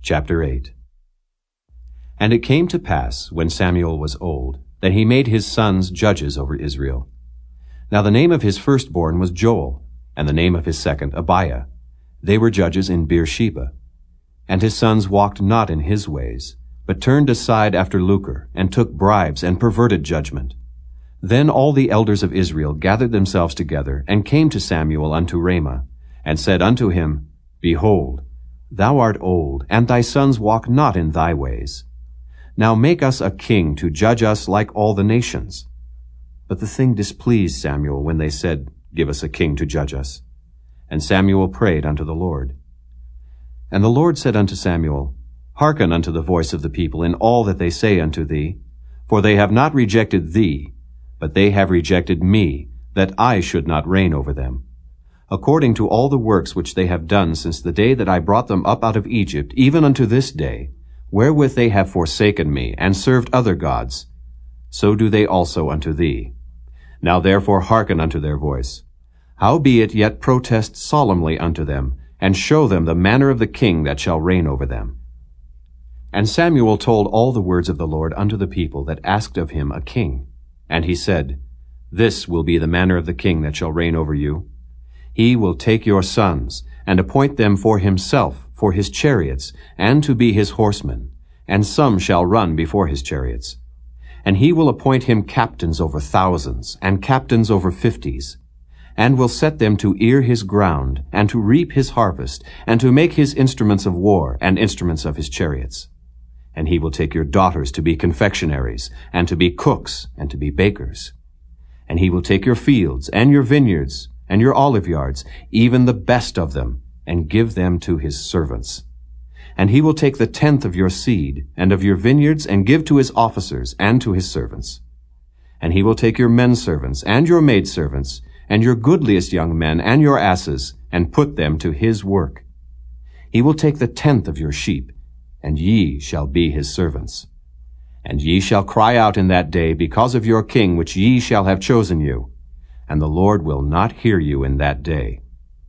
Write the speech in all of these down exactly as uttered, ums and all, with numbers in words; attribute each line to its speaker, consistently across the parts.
Speaker 1: Chapter eight. And it came to pass, when Samuel was old, that he made his sons judges over Israel. Now the name of his firstborn was Joel, and the name of his second Abiah. They were judges in Beersheba. And his sons walked not in his ways, but turned aside after lucre, and took bribes, and perverted judgment. Then all the elders of Israel gathered themselves together, and came to Samuel unto Ramah, and said unto him, Behold, thou art old, and thy sons walk not in thy ways. Now make us a king to judge us like all the nations. But the thing displeased Samuel when they said, Give us a king to judge us. And Samuel prayed unto the Lord. And the Lord said unto Samuel, Hearken unto the voice of the people in all that they say unto thee, for they have not rejected thee, but they have rejected me, that I should not reign over them. According to all the works which they have done since the day that I brought them up out of Egypt, even unto this day, wherewith they have forsaken me, and served other gods, so do they also unto thee. Now therefore hearken unto their voice. Howbeit yet protest solemnly unto them, and show them the manner of the king that shall reign over them. And Samuel told all the words of the Lord unto the people that asked of him a king. And he said, This will be the manner of the king that shall reign over you. He will take your sons, and appoint them for himself, for his chariots, and to be his horsemen, and some shall run before his chariots. And he will appoint him captains over thousands, and captains over fifties, and will set them to ear his ground, and to reap his harvest, and to make his instruments of war, and instruments of his chariots. And he will take your daughters to be confectionaries, and to be cooks, and to be bakers. And he will take your fields, and your vineyards, and your olive yards, even the best of them, and give them to his servants. And he will take the tenth of your seed, and of your vineyards, and give to his officers, and to his servants. And he will take your men servants, and your maid servants, and your goodliest young men, and your asses, and put them to his work. He will take the tenth of your sheep, and ye shall be his servants. And ye shall cry out in that day because of your king which ye shall have chosen you, and the Lord will not hear you in that day.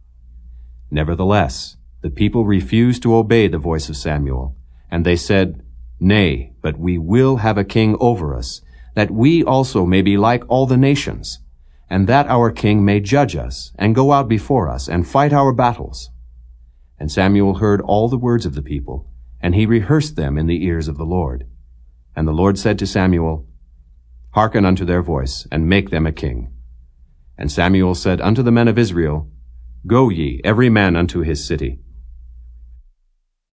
Speaker 1: Nevertheless, the people refused to obey the voice of Samuel, and they said, Nay, but we will have a king over us, that we also may be like all the nations, and that our king may judge us, and go out before us, and fight our battles. And Samuel heard all the words of the people, and he rehearsed them in the ears of the Lord. And the Lord said to Samuel, Hearken unto their voice, and make them a king. And Samuel said unto the men of Israel, Go ye, every man unto his city.